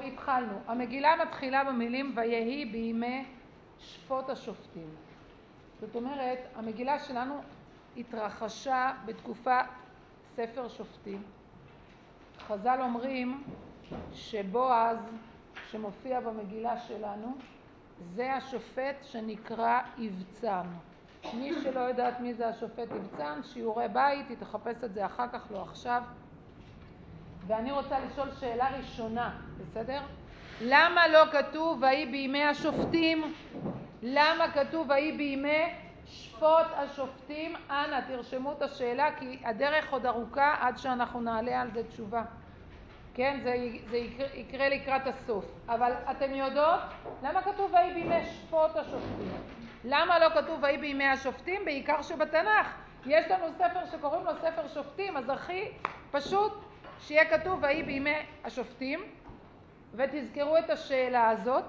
טוב, התחלנו. המגילה מתחילה במילים ויהי בימי שפוט השופטים. זאת אומרת, המגילה שלנו התרחשה בתקופה ספר שופטים. חז"ל אומרים שבועז שמופיע במגילה שלנו זה השופט שנקרא יבצן. מי שלא יודעת מי זה השופט יבצן, שיעורי בית, היא תחפש את זה אחר כך, לא עכשיו. ואני רוצה לשאול שאלה ראשונה, בסדר? למה לא כתוב ויהי בימי השופטים? למה כתוב ויהי בימי שפוט השופטים? אנא תרשמו את השאלה, כי הדרך עוד ארוכה עד שאנחנו נעלה על זה תשובה. כן, זה יקרה לקראת הסוף. אבל אתם יודעות למה כתוב ויהי בימי שפוט השופטים? למה לא כתוב ויהי בימי השופטים? בעיקר שבתנ"ך יש לנו ספר שקוראים לו ספר שופטים, אז הכי פשוט שיהיה כתוב ויהי בימי השופטים. ותזכרו את השאלה הזאת.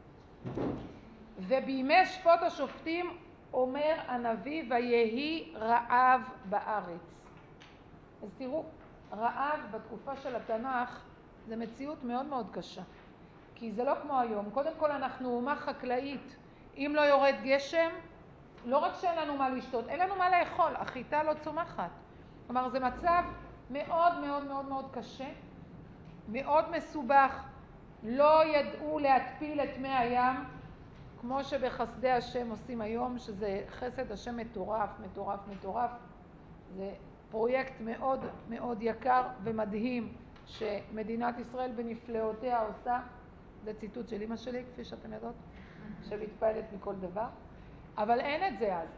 ובימי שפוט השופטים אומר הנביא ויהי רעב בארץ. אז תראו, רעב בתקופה של התנ"ך זה מציאות מאוד מאוד קשה, כי זה לא כמו היום. קודם כל אנחנו אומה חקלאית. אם לא יורד גשם, לא רק שאין לנו מה לשתות, אין לנו מה לאכול, החיטה לא צומחת. כלומר זה מצב מאוד מאוד מאוד מאוד קשה, מאוד מסובך. לא ידעו להתפיל את מי הים כמו שבחסדי השם עושים היום, שזה חסד השם מטורף, מטורף, מטורף. זה פרויקט מאוד מאוד יקר ומדהים שמדינת ישראל בנפלאותיה עושה. זה ציטוט של אמא שלי, כפי שאתם יודעות, שמתפעלת מכל דבר. אבל אין את זה אז,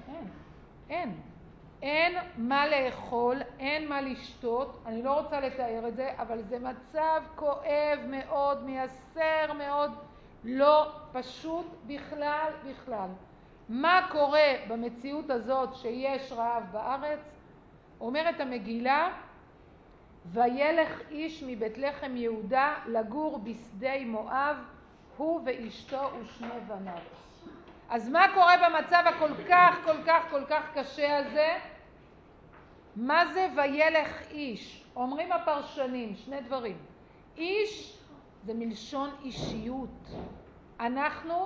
אין מה לאכול, אין מה לשתות. אני לא רוצה לתאר את זה, אבל זה מצב כואב מאוד, מייסר מאוד, לא פשוט בכלל. מה קורה במציאות הזאת שיש רעב בארץ? אומרת המגילה, וילך איש מבית לחם יהודה לגור בשדה מואב, הוא ואשתו ושני בניו. אז מה קורה במצב כל כך קשה הזה? מה זה וילך איש? אומרים הפרשנים שני דברים. איש זה מלשון אישיות. אנחנו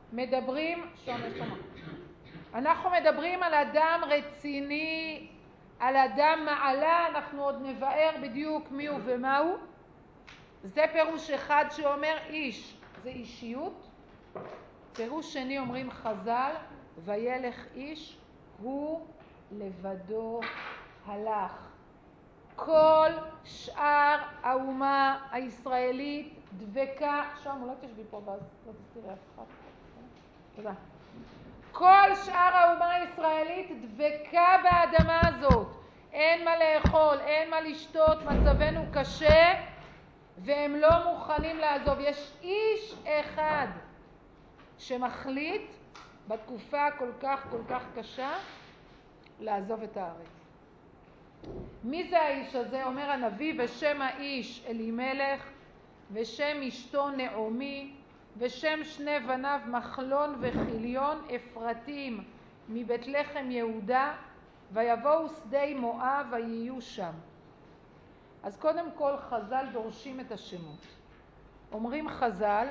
מדברים על אדם רציני, על אדם מעלה. אנחנו עוד נבאר בדיוק מי הוא ומה הוא. זה פירוש אחד שאומר איש, זה אישיות. פירוש שני אומרים חז"ל, וילך איש, הוא לבדו הלך. כל שאר האומה הישראלית דבקה, שם אולי תשבי פה ואז לא תסתירי אף אחד. תודה. כל שאר האומה הישראלית דבקה באדמה הזאת. אין מה לאכול, אין מה לשתות, מצבנו קשה, והם לא מוכנים לעזוב. יש איש אחד שמחליט בתקופה כל כך קשה לעזוב את הארץ. מי זה האיש הזה? אומר הנביא, ושם האיש אלימלך, ושם אשתו נעמי, ושם שני בניו מחלון וחיליון אפרתים מבית לחם יהודה, ויבואו שדה מואב ויהיו שם. אז קודם כל חז"ל דורשים את השמות. אומרים חז"ל,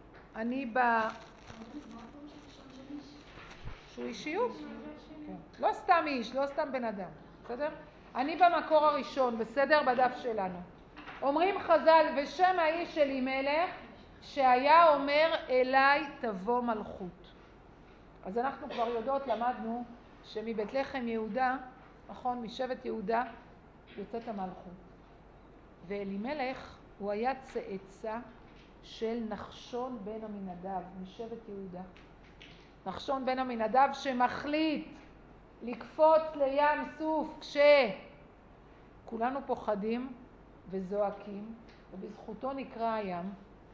שהוא אישיות. לא סתם איש, לא סתם בן אדם. בסדר? אני במקור הראשון, בסדר? בדף שלנו. אומרים חז"ל, ושם האיש אלימלך, שהיה אומר אליי תבוא מלכות. אז אנחנו כבר יודעות, למדנו, שמבית לחם יהודה, נכון, משבט יהודה, יוצאת המלכות. ואלימלך הוא היה צאצא של נחשון בן עמינדב, משבט יהודה. נחשון בן עמינדב שמחליט לקפוץ לים סוף כשכולנו פוחדים וזועקים, ובזכותו נקרא הים.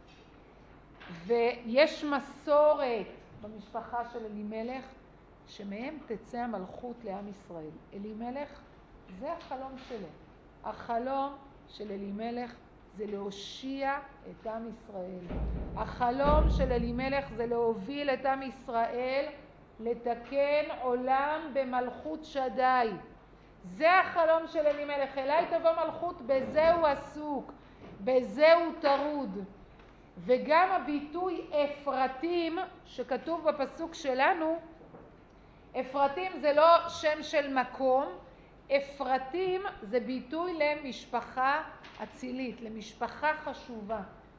ויש מסורת במשפחה של אלימלך שמהם תצא המלכות לעם ישראל. אלימלך זה החלום שלו. החלום של אלימלך זה להושיע את עם ישראל. החלום של אלימלך זה להוביל את עם ישראל לתקן עולם במלכות שדי. זה החלום של אלימלך. אליי תבוא מלכות, בזה הוא עסוק, בזה הוא טרוד. וגם הביטוי אפרתים שכתוב בפסוק שלנו, אפרתים זה לא שם של מקום, אפרתים זה ביטוי למשפחה אצילית, למשפחה חשובה.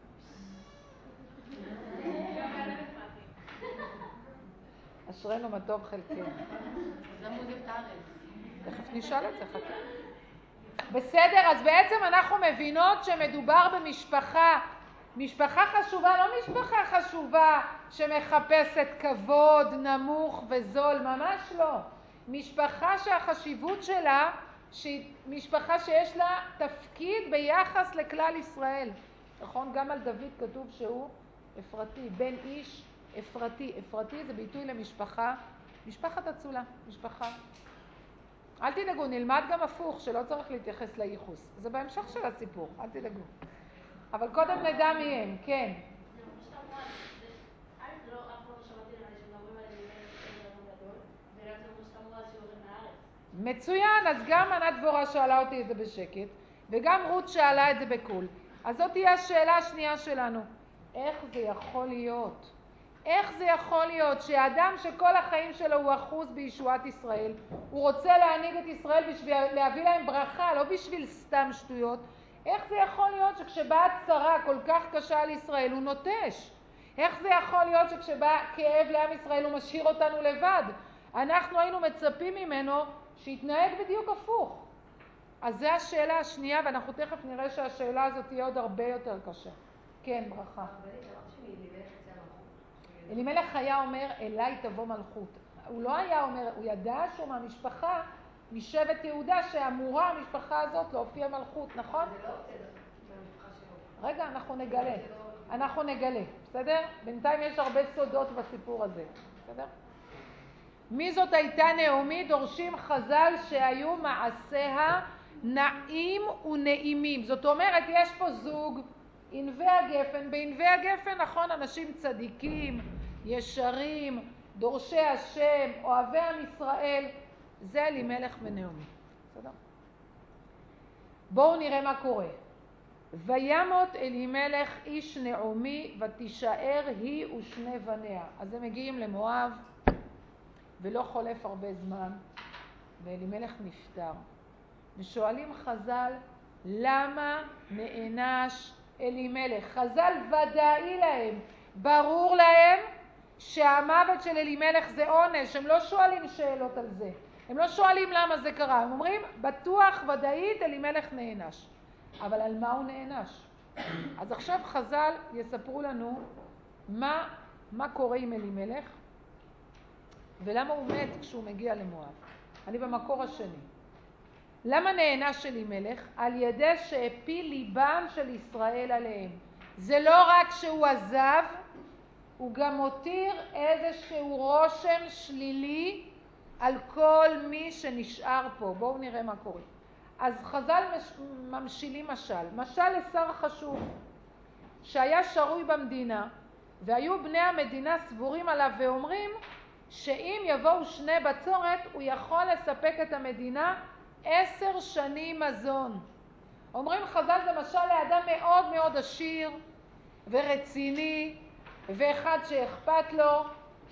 אשרנו מה טוב חלקנו. זה מוזיק הארץ. תכף נשאל את זה, חכה. בסדר, אז בעצם אנחנו מבינות שמדובר במשפחה, משפחה חשובה, לא משפחה חשובה שמחפשת כבוד נמוך וזול, ממש לא. משפחה שהחשיבות שלה, שהיא משפחה שיש לה תפקיד ביחס לכלל ישראל. נכון? גם על דוד כתוב שהוא אפרתי, בן איש אפרתי. אפרתי זה ביטוי למשפחה, משפחת אצולה, משפחה. אל תדאגו, נלמד גם הפוך, שלא צריך להתייחס לייחוס. זה בהמשך של הסיפור, אל תדאגו. אבל קודם נדע מי הם, כן. מצוין, אז גם ענת דבורה שאלה אותי את זה בשקט, וגם רות שאלה את זה בקול. אז זאת תהיה השאלה השנייה שלנו. איך זה יכול להיות? איך זה יכול להיות שהאדם שכל החיים שלו הוא אחוז בישועת ישראל, הוא רוצה להנהיג את ישראל בשביל להביא להם ברכה, לא בשביל סתם שטויות, איך זה יכול להיות שכשבאה צרה כל כך קשה על ישראל הוא נוטש? איך זה יכול להיות שכשבא כאב לעם ישראל הוא משאיר אותנו לבד? אנחנו היינו מצפים ממנו שיתנהג בדיוק הפוך. אז זו השאלה השנייה, ואנחנו תכף נראה שהשאלה הזאת תהיה עוד הרבה יותר קשה. כן, ברכה. אלימלך היה אומר, אליי תבוא מלכות. הוא לא היה אומר, הוא ידע שהוא מהמשפחה, משבט יהודה, שאמורה המשפחה הזאת להופיע מלכות, נכון? זה לא במשפחה שלו. רגע, אנחנו נגלה, בסדר? בינתיים יש הרבה סודות בסיפור הזה, בסדר? מי זאת הייתה נעמי? דורשים חז"ל שהיו מעשיה נעים ונעימים. זאת אומרת, יש פה זוג, ענבי הגפן. בענבי הגפן, נכון, אנשים צדיקים, ישרים, דורשי השם, אוהבי עם ישראל. זה אלימלך ונעמי. בסדר? בואו נראה מה קורה. וימות אלימלך איש נעמי ותישאר היא ושני בניה. אז הם מגיעים למואב, ולא חולף הרבה זמן, ואלימלך נפטר. ושואלים חז"ל, למה נענש אלימלך? חז"ל ודאי להם, ברור להם שהמוות של אלימלך זה עונש. הם לא שואלים שאלות על זה. הם לא שואלים למה זה קרה. הם אומרים, בטוח ודאית אלימלך נענש. אבל על מה הוא נענש? אז עכשיו חז"ל יספרו לנו מה קורה עם אלימלך, ולמה הוא מת כשהוא מגיע למואב. אני במקור השני. למה נענש אלימלך? על ידי שהפיל ליבם של ישראל עליהם. זה לא רק שהוא עזב, הוא גם מותיר איזשהו רושם שלילי על כל מי שנשאר פה. בואו נראה מה קורה. אז חז"ל ממשילים משל לשר חשוב שהיה שרוי במדינה, והיו בני המדינה סבורים עליו ואומרים שאם יבואו שני בצורת הוא יכול לספק את המדינה 10 שנים מזון. אומרים חז"ל זה משל לאדם מאוד מאוד עשיר ורציני, ואחד שאכפת לו,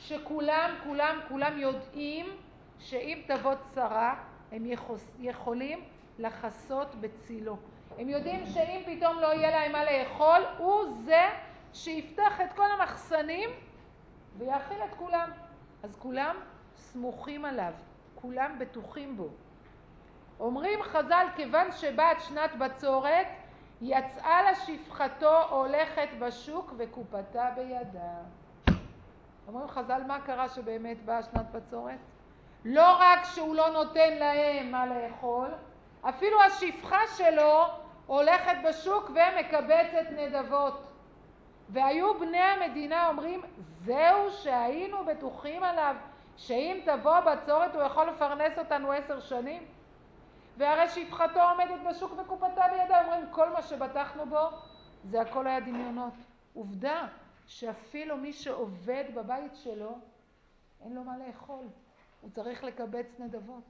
שכולם יודעים שאם תבוא צרה הם יכולים לחסות בצילו. הם יודעים שאם פתאום לא יהיה להם מה לאכול, הוא זה שיפתח את כל המחסנים ויאכיל את כולם. אז כולם סמוכים עליו, כולם בטוחים בו. אומרים חז"ל, כיוון שבאת שנת בצורת, יצאה לה שפחתו הולכת בשוק וקופתה בידה. אומרים חז"ל, מה קרה שבאמת באה שנת בצורת? לא רק שהוא לא נותן להם מה לאכול, אפילו השפחה שלו הולכת בשוק ומקבצת נדבות. והיו בני המדינה אומרים, זהו שהיינו בטוחים עליו, שאם תבוא בצורת הוא יכול לפרנס אותנו 10 שנים? והרי שפחתו עומדת בשוק וקופתה בידה. אומרים, כל מה שבטחנו בו, זה הכל היה דמיונות. עובדה שאפילו מי שעובד בבית שלו, אין לו מה לאכול. הוא צריך לקבץ נדבות.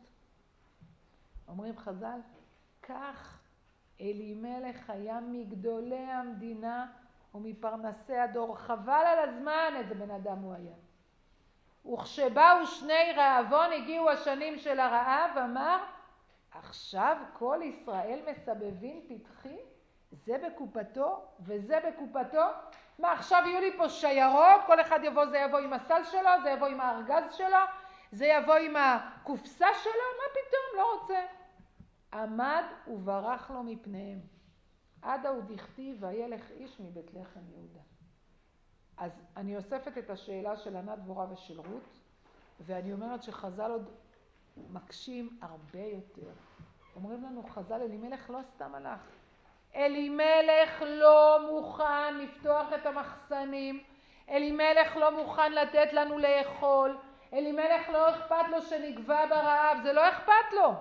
אומרים חז"ל, כך אלימלך היה מגדולי המדינה ומפרנסי הדור. חבל על הזמן, איזה בן אדם הוא היה. וכשבאו שני רעבון, הגיעו השנים של הרעב, אמר, עכשיו כל ישראל מסבבים פתחי, זה בקופתו וזה בקופתו. מה, עכשיו יהיו לי פה שיירות, כל אחד יבוא, זה יבוא עם הסל שלו, זה יבוא עם הארגז שלו, זה יבוא עם הקופסה שלו, מה פתאום, לא רוצה. עמד וברח לו מפניהם. עד הוא דכתיב וילך איש מבית לחם יהודה. אז אני אוספת את השאלה של ענת דבורה ושל רות, ואני אומרת שחז"ל עוד מקשים הרבה יותר. אומרים לנו חז"ל, אלימלך לא סתם הלך. אלימלך לא מוכן לפתוח את המחסנים, אלימלך לא מוכן לתת לנו לאכול, אלימלך לא אכפת לו שנגבה ברעב, זה לא אכפת לו.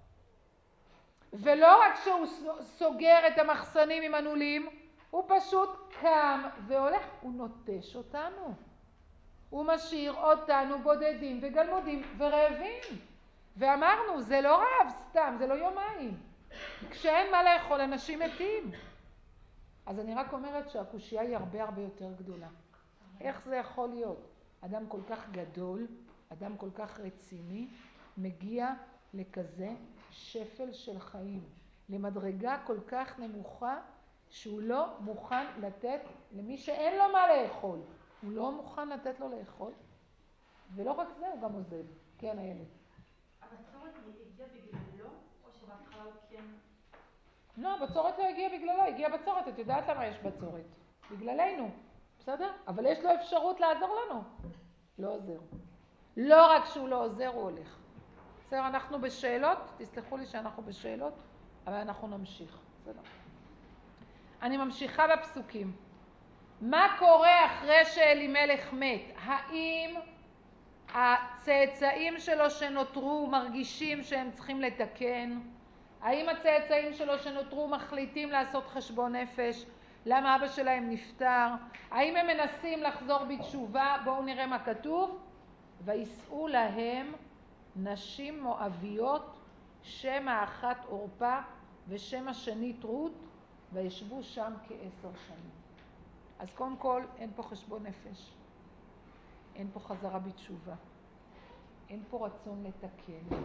ולא רק שהוא סוגר את המחסנים עם הנולים, הוא פשוט קם והולך, הוא נוטש אותנו. הוא משאיר אותנו בודדים וגלמודים ורעבים. ואמרנו, זה לא רעב סתם, זה לא יומיים. כשאין מה לאכול, אנשים מתים. אז אני רק אומרת שהקושיה היא הרבה הרבה יותר גדולה. איך זה יכול להיות? אדם כל כך גדול, אדם כל כך רציני, מגיע לכזה שפל של חיים, למדרגה כל כך נמוכה, שהוא לא מוכן לתת למי שאין לו מה לאכול. הוא לא מוכן לתת לו לאכול. ולא רק זה, הוא גם עוזב. כן, הילד. הבצורת הגיעה בגללו, או שבהתחלה הוא כן... לא, הבצורת לא הגיעה בגללו, הגיעה בצורת. את יודעת למה יש בצורת? בגללנו. בסדר? אבל יש לו אפשרות לעזור לנו. לא עוזר. לא רק שהוא לא עוזר, הוא הולך. בסדר, אנחנו בשאלות, תסלחו לי שאנחנו בשאלות, אבל אנחנו נמשיך. בסדר. אני ממשיכה בפסוקים. מה קורה אחרי שאלימלך מת? האם הצאצאים שלו שנותרו מרגישים שהם צריכים לתקן? האם הצאצאים שלו שנותרו מחליטים לעשות חשבון נפש? למה אבא שלהם נפטר? האם הם מנסים לחזור בתשובה? בואו נראה מה כתוב. ויסעו להם נשים מואביות, שם האחת עורפה ושם השנית רות, וישבו שם כ10 שנים. אז קודם כל, אין פה חשבון נפש. אין פה חזרה בתשובה. אין פה רצון לתקן.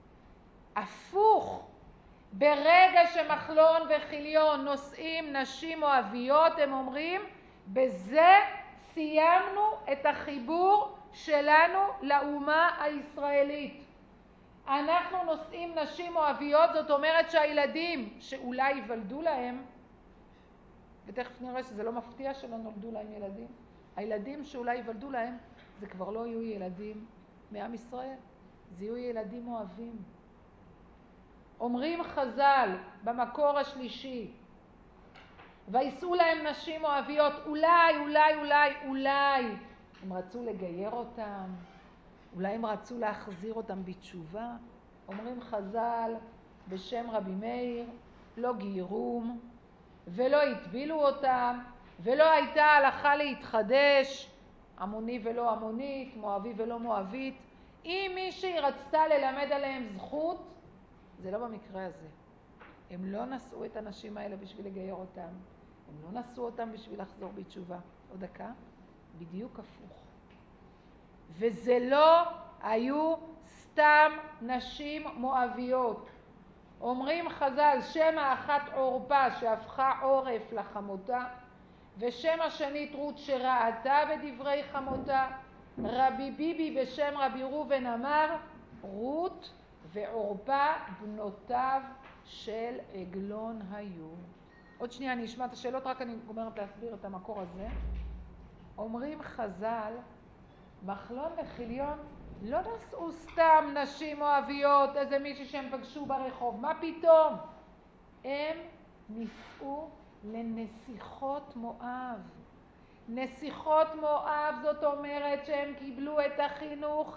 הפוך, ברגע שמחלון וחיליון נושאים נשים מואביות, הם אומרים, בזה סיימנו את החיבור שלנו לאומה הישראלית. אנחנו נושאים נשים מואביות, זאת אומרת שהילדים שאולי ייוולדו להם, ותכף נראה שזה לא מפתיע שלא נולדו להם ילדים, הילדים שאולי ייוולדו להם, זה כבר לא יהיו ילדים מעם ישראל, זה יהיו ילדים מואבים. אומרים חז"ל במקור השלישי, ויסעו להם נשים מואביות, אולי הם רצו לגייר אותם, אולי הם רצו להחזיר אותם בתשובה. אומרים חז"ל בשם רבי מאיר, לא גיירום ולא הטבילו אותם, ולא הייתה הלכה להתחדש, עמוני ולא עמונית, מואבי ולא מואבית. אם מישהי רצתה ללמד עליהם זכות, זה לא במקרה הזה. הם לא נשאו את הנשים האלה בשביל לגייר אותם, הם לא נשאו אותם בשביל לחזור בתשובה. עוד דקה, בדיוק הפוך. וזה לא היו סתם נשים מואביות. אומרים חז"ל, שם האחת עורפה שהפכה עורף לחמותה, ושם השנית רות שראתה בדברי חמותה. רבי ביבי בשם רבי ראובן אמר, רות ועורפה בנותיו של עגלון היו. עוד שנייה אני אשמע את השאלות, רק אני גומרת להסביר את המקור הזה. אומרים חז"ל, מחלון וחיליון לא נשאו סתם נשים מואביות, איזה מישהי שהם פגשו ברחוב, מה פתאום? הם נישאו לנסיכות מואב. נסיכות מואב זאת אומרת שהם קיבלו את החינוך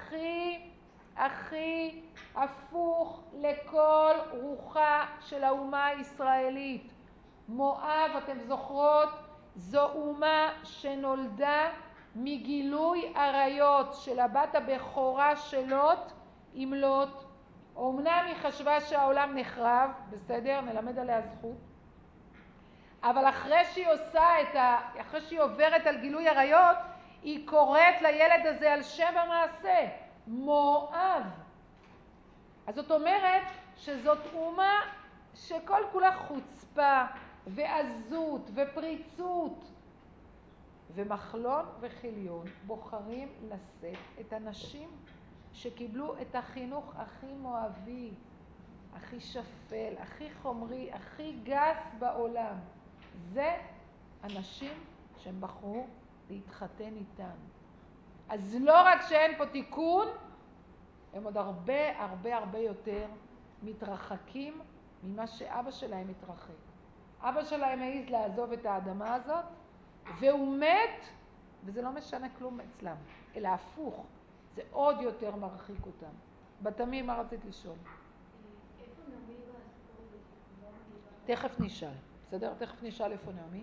הכי הפוך לכל רוחה של האומה הישראלית. מואב, אתם זוכרות, זו אומה שנולדה מגילוי עריות של הבת הבכורה של לוט עם לוט. אומנם היא חשבה שהעולם נחרב, בסדר, נלמד עליה זכות, אבל אחרי שהיא עוברת על גילוי עריות, היא קוראת לילד הזה על שם המעשה, מואב. אז זאת אומרת שזאת אומה שכל כולה חוצפה ועזות ופריצות. ומחלון וחיליון בוחרים לשאת את הנשים שקיבלו את החינוך הכי מואבי, הכי שפל, הכי חומרי, הכי גס בעולם. זה אנשים שהם בחרו להתחתן איתם. אז לא רק שאין פה תיקון, הם עוד הרבה הרבה הרבה יותר מתרחקים ממה שאבא שלהם מתרחק. אבא שלהם העז לעזוב את האדמה הזאת, והוא מת, וזה לא משנה כלום אצלם, אלא הפוך, זה עוד יותר מרחיק אותם. בתמי, מה רצית לשאול? איפה נעמי בסיפור הזה? תכף נשאל, בסדר? תכף נשאל איפה נעמי.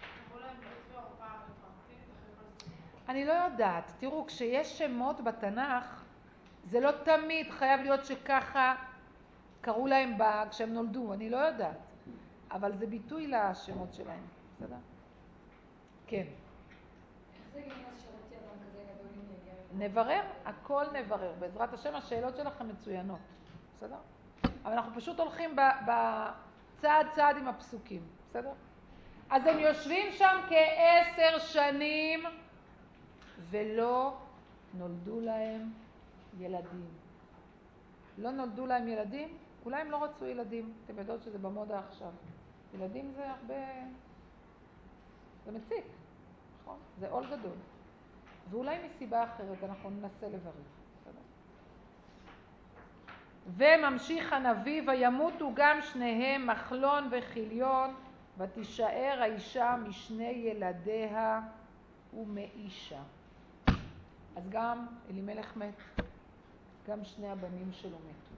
אני לא יודעת. תראו, כשיש שמות בתנ"ך, זה לא תמיד חייב להיות שככה קראו להם כשהם נולדו, אני לא יודעת. אבל זה ביטוי לשמות שלהם, בסדר? כן. איך זה הגיוני שראיתי אדם כזה גדול אם יגיע? נברר, הכל נברר. בעזרת השם, השאלות שלכם מצוינות, בסדר? אבל אנחנו פשוט הולכים בצעד צעד עם הפסוקים, בסדר? אז הם יושבים שם כ10 שנים ולא נולדו להם ילדים. לא נולדו להם ילדים? אולי הם לא רצו ילדים. אתם יודעות שזה במודה עכשיו. ילדים זה הרבה... זה מציק, נכון? זה עול גדול. ואולי מסיבה אחרת אנחנו ננסה לברר. וממשיך הנביא, וימותו גם שניהם, מחלון וחיליון, ותישאר האישה משני ילדיה ומאישה. אז גם אלימלך מת, גם שני הבנים שלו מתו.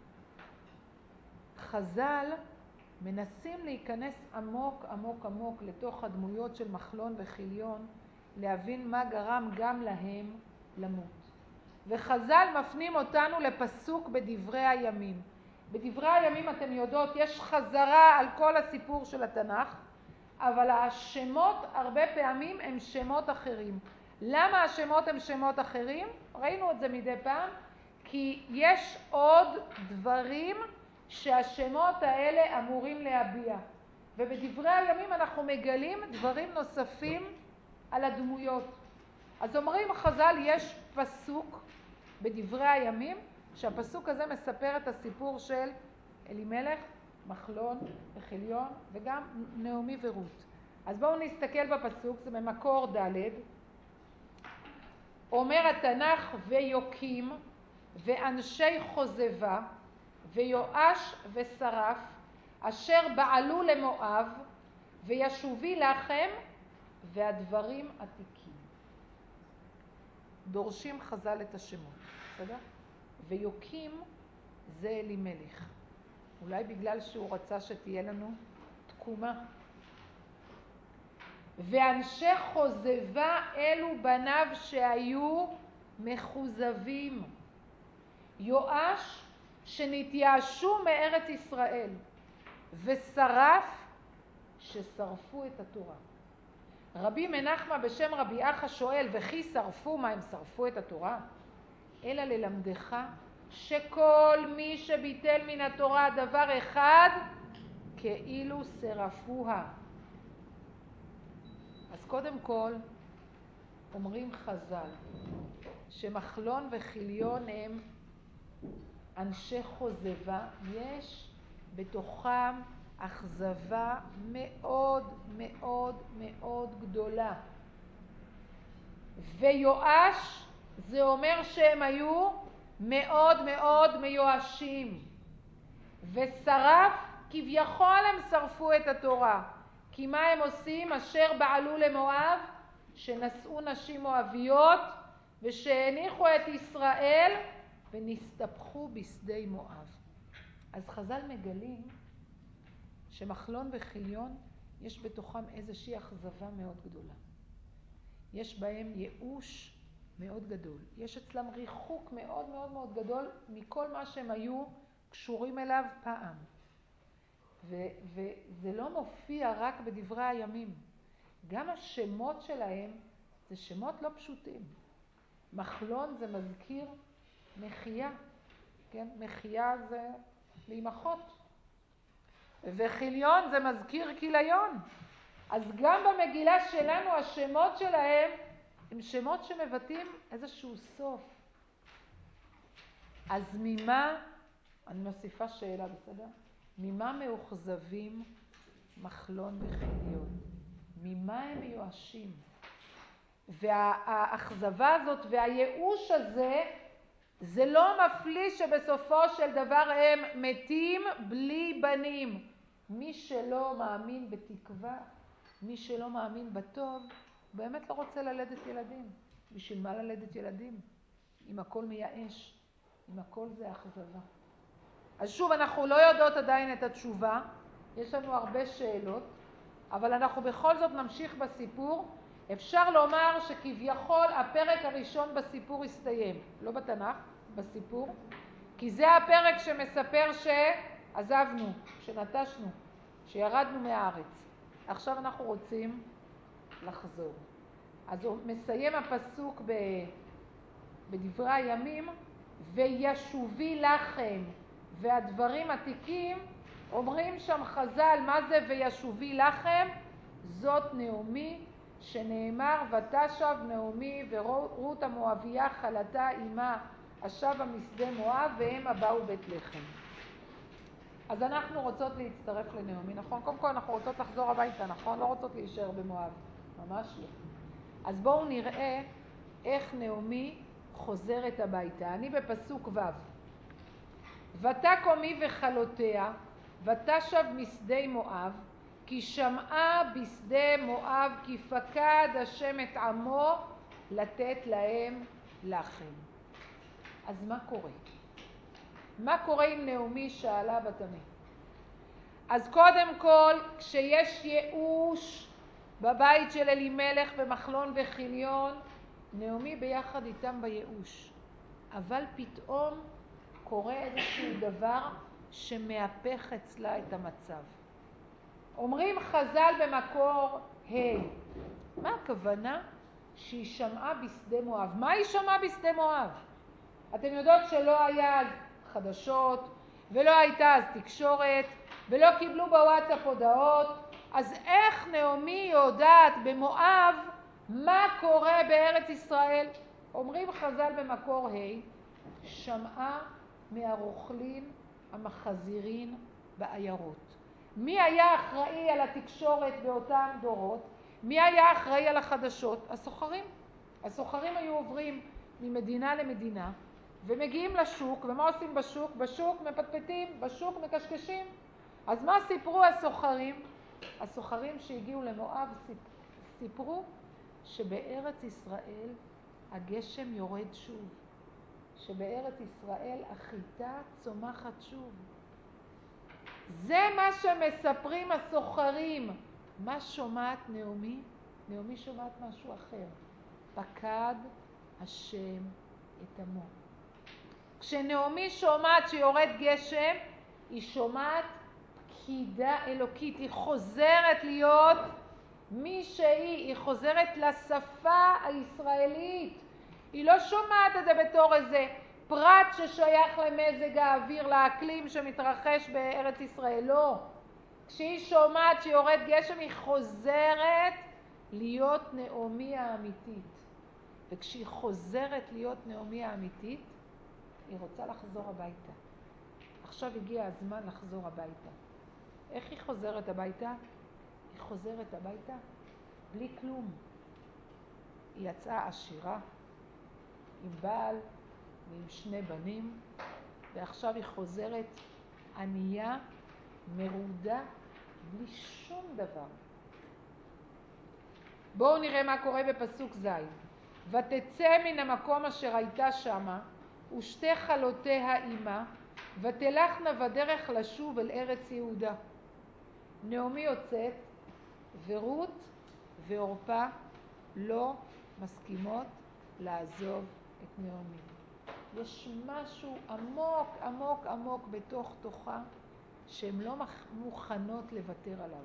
חז"ל מנסים להיכנס עמוק עמוק עמוק לתוך הדמויות של מחלון וחיליון, להבין מה גרם גם להם למות. וחז"ל מפנים אותנו לפסוק בדברי הימים. בדברי הימים, אתם יודעות, יש חזרה על כל הסיפור של התנ"ך, אבל השמות הרבה פעמים הם שמות אחרים. למה השמות הם שמות אחרים? ראינו את זה מדי פעם, כי יש עוד דברים שהשמות האלה אמורים להביע. ובדברי הימים אנחנו מגלים דברים נוספים על הדמויות. אז אומרים חז"ל, יש פסוק בדברי הימים, שהפסוק הזה מספר את הסיפור של אלימלך, מחלון וחיליון, וגם נעמי ורות. אז בואו נסתכל בפסוק, זה במקור ד'. אומר התנ"ך, ויוקים ואנשי חוזבה ויואש ושרף אשר בעלו למואב וישובי לכם והדברים עתיקים. דורשים חז"ל את השמות, בסדר? ויוקים זה אלימלך. אולי בגלל שהוא רצה שתהיה לנו תקומה. ואנשי חוזבה אלו בניו שהיו מחוזבים. יואש שנתייאשו מארץ ישראל, ושרף ששרפו את התורה. רבי מנחמה בשם רבי אחא שואל, וכי שרפו, מה הם שרפו את התורה? אלא ללמדך שכל מי שביטל מן התורה דבר אחד, כאילו שרפוה. אז קודם כל אומרים חז"ל שמחלון וחיליון הם אנשי חוזבה, יש בתוכם אכזבה מאוד מאוד מאוד גדולה. ויואש זה אומר שהם היו מאוד מאוד מיואשים. ושרף, כביכול הם שרפו את התורה. כי מה הם עושים? אשר בעלו למואב, שנשאו נשים מואביות ושהניחו את ישראל ונסתפחו בשדה מואב. אז חז"ל מגלים שמחלון וחיליון יש בתוכם איזושהי אכזבה מאוד גדולה. יש בהם ייאוש מאוד גדול. יש אצלם ריחוק מאוד מאוד מאוד גדול מכל מה שהם היו קשורים אליו פעם. וזה לא מופיע רק בדברי הימים. גם השמות שלהם זה שמות לא פשוטים. מחלון זה מזכיר מחייה, כן? מחייה זה להימחות. וחיליון זה מזכיר כיליון. אז גם במגילה שלנו השמות שלהם הם שמות שמבטאים איזשהו סוף. אז ממה, אני מוסיפה שאלה, בסדר? ממה מאוכזבים מחלון וחיליון? ממה הם מיואשים? והאכזבה הזאת והייאוש הזה, זה לא מפליא שבסופו של דבר הם מתים בלי בנים. מי שלא מאמין בתקווה, מי שלא מאמין בטוב, באמת לא רוצה ללדת ילדים. בשביל מה ללדת ילדים? אם הכל מייאש, אם הכל זה אכזבה. אז שוב, אנחנו לא יודעות עדיין את התשובה, יש לנו הרבה שאלות, אבל אנחנו בכל זאת נמשיך בסיפור. אפשר לומר שכביכול הפרק הראשון בסיפור הסתיים, לא בתנ"ך, בסיפור, כי זה הפרק שמספר שעזבנו, שנטשנו, שירדנו מהארץ. עכשיו אנחנו רוצים לחזור. אז הוא מסיים הפסוק בדברי הימים, וישובי לכם, והדברים עתיקים, אומרים שם חז"ל, מה זה וישובי לכם? זאת נעמי, שנאמר ותשב נעמי ורות המואביה חלתה אימה השבה משדה מואב והם באו בית לחם. אז אנחנו רוצות להצטרף לנעמי, נכון? קודם כל אנחנו רוצות לחזור הביתה, נכון? לא רוצות להישאר במואב, ממש לא. אז בואו נראה איך נעמי חוזרת הביתה. אני בפסוק ו'. ותקומי וחלותיה ותשב משדה מואב, כי שמעה בשדה מואב כי פקד השם את עמו לתת להם לחם. אז מה קורה? מה קורה עם נעמי? שאלה בת עמי. אז קודם כל, כשיש ייאוש בבית של אלימלך במחלון וחיליון, נעמי ביחד איתם בייאוש. אבל פתאום קורה איזשהו דבר שמהפך אצלה את המצב. אומרים חז"ל במקור מה הכוונה? שהיא שמעה בשדה מואב. מה היא שמעה בשדה מואב? אתם יודעות שלא היה אז חדשות, ולא הייתה אז תקשורת, ולא קיבלו בוואטסאפ הודעות. אז איך נעמי יודעת במואב מה קורה בארץ ישראל? אומרים חז"ל במקור שמעה מהרוכלים המחזירים בעיירות. מי היה אחראי על התקשורת באותם דורות? מי היה אחראי על החדשות? הסוחרים. הסוחרים היו עוברים ממדינה למדינה ומגיעים לשוק, ומה עושים בשוק? בשוק מפטפטים, בשוק מקשקשים. אז מה סיפרו הסוחרים? הסוחרים שהגיעו למואב סיפרו שבארץ ישראל הגשם יורד שוב, שבארץ ישראל החיטה צומחת שוב. זה מה שמספרים הסוחרים. מה שומעת נעמי? נעמי שומעת משהו אחר. פקד השם את עמו. כשנעמי שומעת שיורד גשם, היא שומעת פקידה אלוקית. היא חוזרת להיות מי שהיא חוזרת לשפה הישראלית. היא לא שומעת את זה בתור איזה פרט ששייך למזג האוויר, לאקלים שמתרחש בארץ ישראל. לא. כשהיא שומעת שיורד גשם, היא חוזרת להיות נעמי האמיתית. וכשהיא חוזרת להיות נעמי האמיתית, היא רוצה לחזור הביתה. עכשיו הגיע הזמן לחזור הביתה. איך היא חוזרת הביתה? היא חוזרת הביתה בלי כלום. היא יצאה עשירה, עם בעל ועם 2 בנים, ועכשיו היא חוזרת ענייה, מרודה, בלי שום דבר. בואו נראה מה קורה בפסוק ז'. ותצא מן המקום אשר הייתה שמה, ושתי חלותיה עמה, ותלכנה בדרך לשוב אל ארץ יהודה. נעמי יוצאת, ורות ואורפה לא מסכימות לעזוב את נעמי. יש משהו עמוק עמוק עמוק בתוך תוכה שהן לא מוכנות לוותר עליו.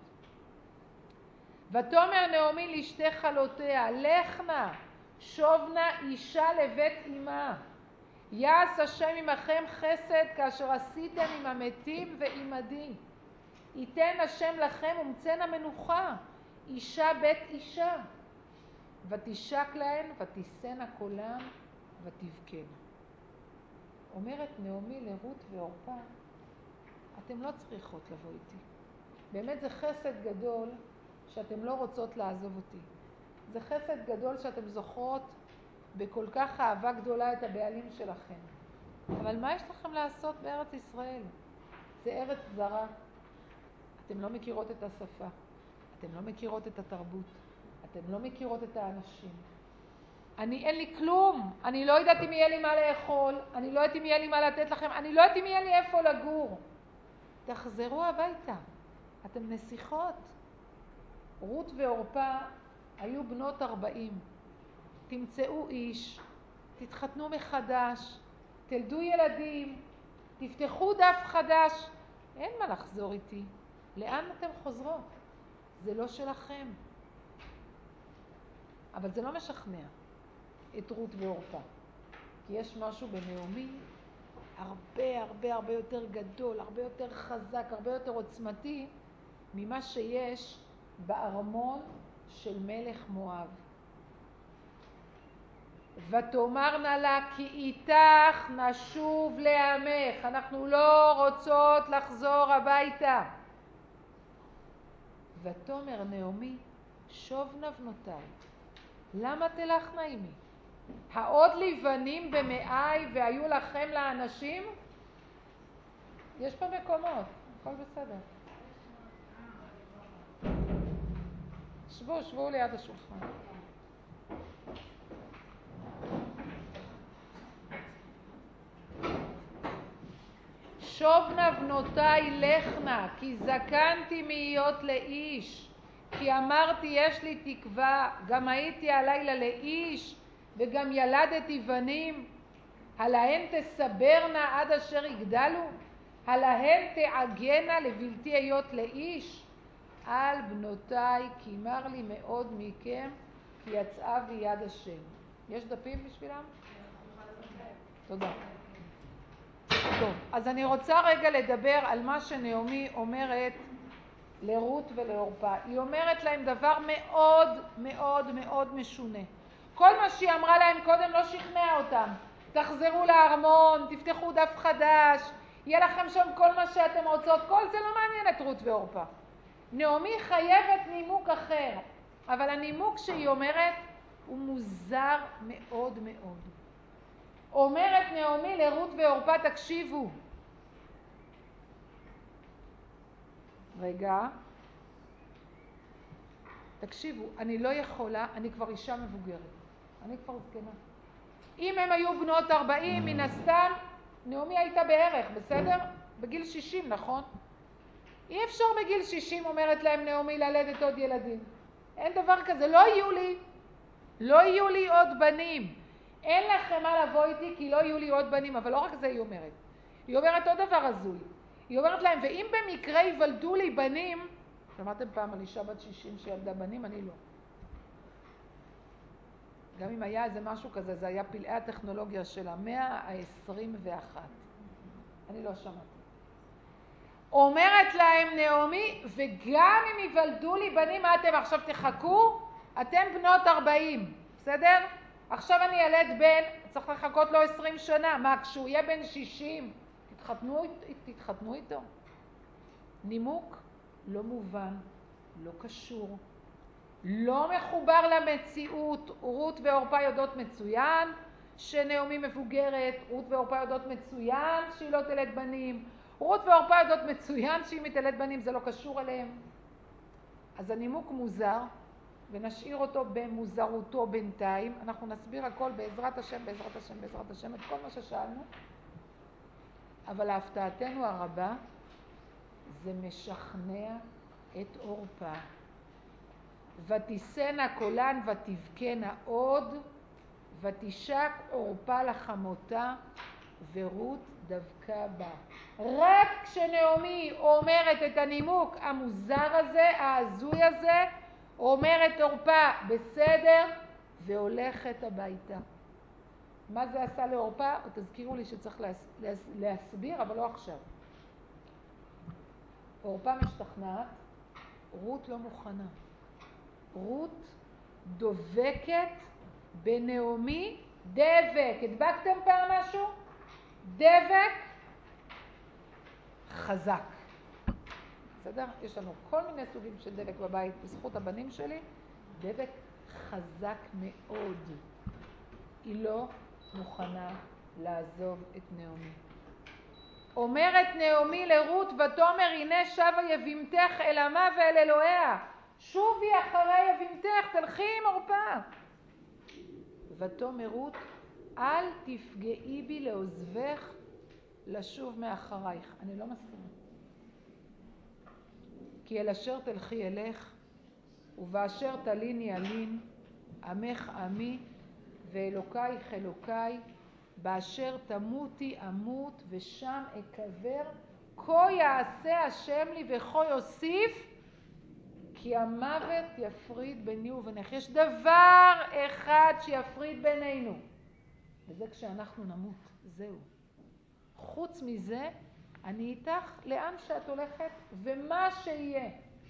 ותאמר נעמי לשתי חלותיה, לך נא, שוב נא אישה לבית אמה. יעש השם עמכם חסד כאשר עשיתם עם המתים ועמדי. ייתן השם לכם ומצאנה מנוחה, אישה בית אישה. ותשק להן ותישאנה קולן ותבכנה. אומרת נעמי לרות ועורפה, אתם לא צריכות לבוא איתי. באמת זה חסד גדול שאתם לא רוצות לעזוב אותי. זה חסד גדול שאתם זוכרות בכל כך אהבה גדולה את הבעלים שלכם. אבל מה יש לכם לעשות בארץ ישראל? זה ארץ זרה. אתם לא מכירות את השפה. אתם לא מכירות את התרבות. אתם לא מכירות את האנשים. אין לי כלום. אני לא יודעת אם יהיה לי מה לאכול. אני לא יודעת אם יהיה לי מה לתת לכם. אני לא יודעת אם יהיה לי איפה לגור. תחזרו הביתה. אתם נסיכות. רות ועורפה היו בנות 40. תמצאו איש, תתחתנו מחדש, תלדו ילדים, תפתחו דף חדש. אין מה לחזור איתי. לאן אתם חוזרות? זה לא שלכם. אבל זה לא משכנע את רות ועורפה. כי יש משהו בנעמי הרבה יותר גדול, הרבה יותר חזק, הרבה יותר עוצמתי ממה שיש בארמון של מלך מואב. ותאמרנה לה כי איתך נשוב לעמך. אנחנו לא רוצות לחזור הביתה. ותאמר נעמי שובנה בנותיי, למה תלכנה עמי? העוד לבנים במאי והיו לכם לאנשים? יש פה מקומות, הכל בסדר. שבו ליד השולחן. שובנה בנותיי לכנה, כי זקנתי מהיות לאיש, כי אמרתי יש לי תקווה, גם הייתי הלילה לאיש, וגם ילדתי בנים. הלהן תסברנה עד אשר יגדלו? הלהן תעגנה לבלתי היות לאיש? על בנותיי, כי מר לי מאוד מכם, כי יצאה ביד השם. יש דפים בשבילם? תודה. טוב, אז אני רוצה רגע לדבר על מה שנעמי אומרת לרות ולעורפה. היא אומרת להם דבר מאוד מאוד מאוד משונה. כל מה שהיא אמרה להם קודם לא שכנע אותם. תחזרו לארמון, תפתחו דף חדש, יהיה לכם שם כל מה שאתם רוצות. כל זה לא מעניין את רות ועורפה. נעמי חייבת נימוק אחר, אבל הנימוק שהיא אומרת הוא מוזר מאוד מאוד. אומרת נעמי לרות ועורפה, תקשיבו. רגע. תקשיבו, אני לא יכולה, אני כבר אישה מבוגרת. אני כבר זקנה. אם הם היו בנות 40, מן הסתם, נעמי הייתה בערך, בסדר? בגיל 60, נכון? אי אפשר בגיל 60, אומרת להם נעמי, ללדת עוד ילדים. אין דבר כזה, לא יהיו לי עוד בנים. אין לכם מה לבוא איתי כי לא יהיו לי עוד בנים, אבל לא רק זה היא אומרת. היא אומרת עוד דבר הזוי. היא אומרת להם, ואם במקרה ייוולדו לי בנים, שמעתם פעם על אישה בת 60 שילדה בנים? אני לא. גם אם היה איזה משהו כזה, זה היה פלאי הטכנולוגיה של המאה ה-21. אני לא שמעתי. אומרת להם נעמי, וגם אם ייוולדו לי בנים, מה אתם עכשיו תחכו? אתם בנות 40, בסדר? עכשיו אני ילד בן, צריך לחכות לו 20 שנה. מה, כשהוא יהיה בן 60, תתחתנו איתו? נימוק לא מובן, לא קשור, לא מחובר למציאות. רות ועורפה יודעות מצוין שנעמי מבוגרת, רות ועורפה יודעות מצוין שהיא לא תלד בנים, רות ועורפה יודעות מצוין שאם היא תלד בנים זה לא קשור אליהם. אז הנימוק מוזר, ונשאיר אותו במוזרותו בינתיים. אנחנו נסביר הכל בעזרת השם, בעזרת השם, בעזרת השם, את כל מה ששאלנו. אבל להפתעתנו הרבה, זה משכנע את עורפה. ותישאנה קולן ותבכנה עוד, ותשק עורפה לחמותה, ורות דווקא בה. רק כשנעמי אומרת את הנימוק המוזר הזה, ההזוי הזה, אומרת אורפה בסדר והולכת הביתה. מה זה עשה לאורפה? תזכירו לי שצריך להסביר, אבל לא עכשיו. אורפה משתכנעת, רות לא מוכנה. רות דובקת בנעמי דבק. הדבקתם פעם משהו? דבק חזק. בסדר? יש לנו כל מיני סוגים של דבק בבית בזכות הבנים שלי. דבק חזק מאוד. היא לא מוכנה לעזוב את נעמי. אומרת נעמי לרות ותאמר הנה שבה יבימתך אל עמה ואל אלוהיה. שובי אחרי יבימתך, תלכי עם אורפה. ותאמר רות אל תפגעי בי לעוזבך לשוב מאחרייך. אני לא מסכימה. כי אל אשר תלכי אלך ובאשר תליני אלין, עמך עמי ואלוקייך אלוקיי, באשר תמותי אמות ושם אקבר, כה יעשה השם לי וכה יוסיף, כי המוות יפריד ביני ובינך. יש דבר אחד שיפריד בינינו, וזה כשאנחנו נמות. זהו. חוץ מזה, אני איתך לאן שאת הולכת ומה שיהיה.